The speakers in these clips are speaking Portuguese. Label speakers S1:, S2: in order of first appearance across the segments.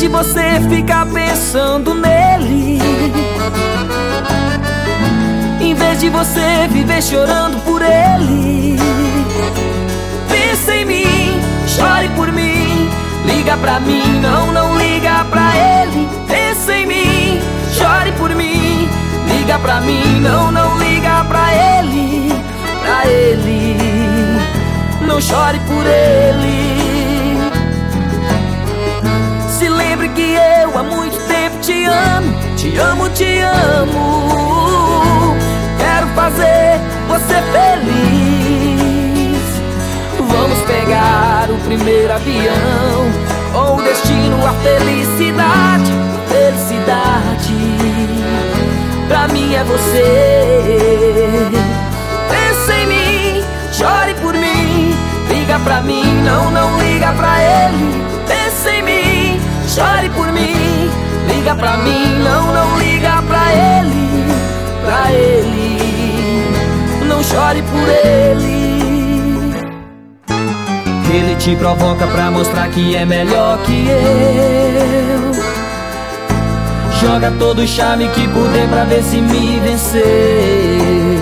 S1: de você ficar pensando nele, em vez de você viver chorando por ele, pensa em mim, chore por mim, liga pra mim, não liga pra ele. Pensa em mim, chore por mim, liga pra mim, não liga pra ele, não chore por ele. Se lembre que eu há muito tempo te amo, te amo, te amo. Quero fazer você feliz. Vamos pegar o primeiro avião, ou o destino, a felicidade. Felicidade pra mim é você. Pensa em mim, chore por mim, liga pra mim, não liga pra ele. Pensa em mim, chore por mim, liga pra mim, não liga pra ele, não chore por ele. Ele te provoca pra mostrar que é melhor que eu. Joga todo o charme que puder pra ver se me vencer.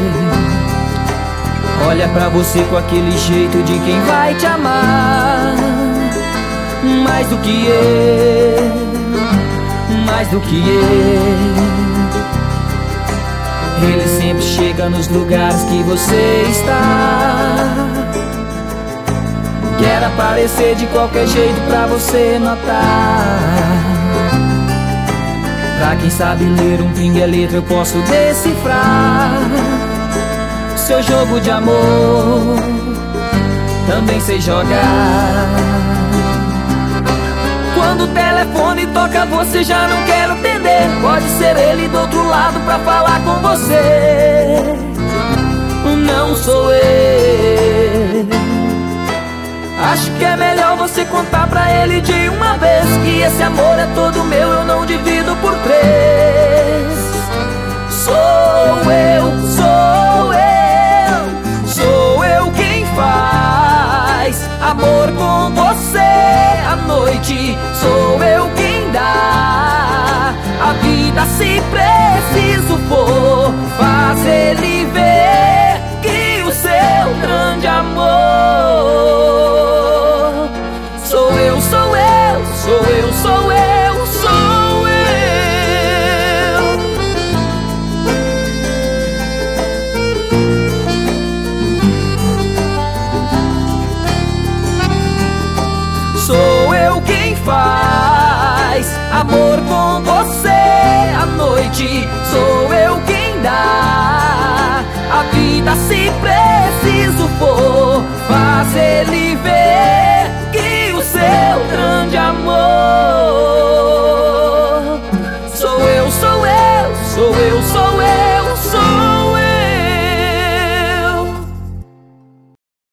S1: Olha pra você com aquele jeito de quem vai te amar mais do que eu, mais do que eu. Ele sempre chega nos lugares que você está. Quer aparecer de qualquer jeito pra você notar. Pra quem sabe ler um pinga-letra eu posso decifrar seu jogo de amor, também sei jogar. Quando o telefone toca você já não quer atender. Pode ser ele do outro lado pra falar com você. Não sou eu. Acho que é melhor você contar pra ele de uma vez que esse amor é todo meu, eu não divido por três. Sou eu, sou eu, sou eu quem faz amor com você à noite. Sou eu quem dá a vida se preciso for. Faz ele ver que o seu grande amor sou eu, sou eu, sou eu, sou eu, sou eu. Sou eu quem faz amor com você à noite. Sou eu quem dá a vida se presta.